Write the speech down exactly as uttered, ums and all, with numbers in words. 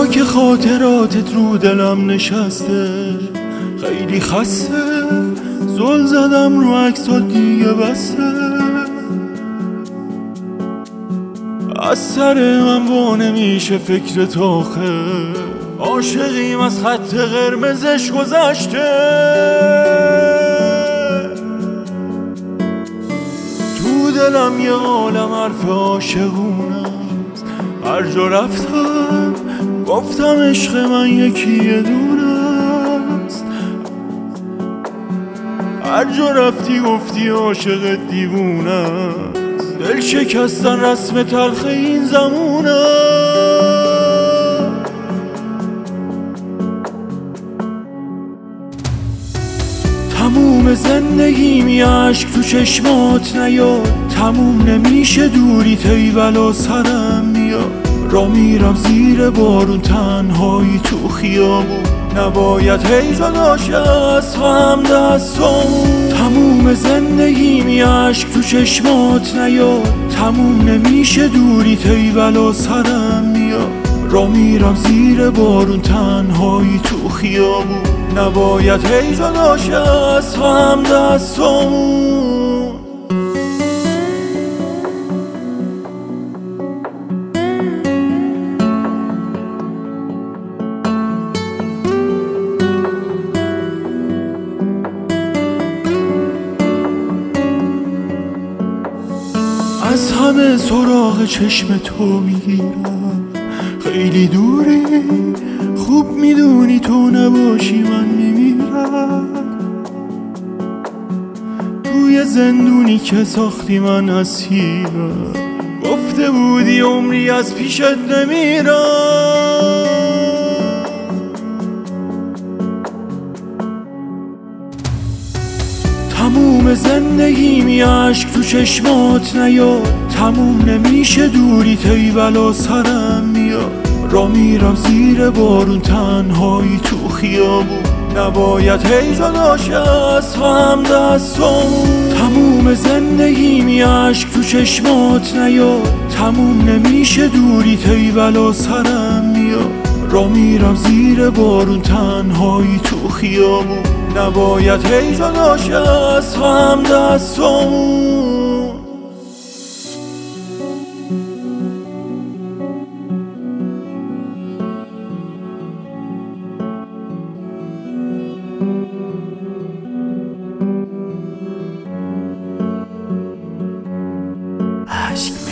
که خاطراتت رو دلم نشسته، خیلی خسته، زل زدم رو عکسات دیگه بسته. از سر من وا نمیشه فکرت آخه، عاشقیم از خط قرمزش گذشته. تو دلم یه عالم حرف عاشقونه، هر جا رفتم گفتم عشق من یکی یه دونست. هر جا رفتی گفتی عاشق دیوونه، دل شکستن رسم تلخ این زمونه. تموم زندگیم عشق تو چشمات نیاد، تموم نمیشه دوریت ای بلا سرم میاد. را میرم زیر بارون تنهایی تو خیابون، نباید هی جداشه از هم دستامون. تموم زندگیم عشق تو چشمات نیاد، تموم نمیشه دوریت ای بلا سرم میاد. را میرم زیر بارون تنهایی تو خیابون، نباید هی جداشه از هم دستامون. از همه سراغ چشم تو میگیرم، خیلی دوری، خوب میدونی تو نباشی من میمیرم. توی زندونی که ساختی من اسیرم، گفته بودی عمری از پیشت نمیرم. تموم زندگیم عشق تو چشمات نیاد، تموم نمیشه دوریت ای بلا سرم میاد. را میرم زیر بارون تنهایی تو خیابون، نباید هی جداشه از هم دستامون. تموم زندگیم عشق تو چشمات نیاد، تموم نمیشه دوریت ای بلا سرم میاد. را میرم زیر بارون تنهایی تو خیابون، نباید هی جداشه از هم دستامون. عشق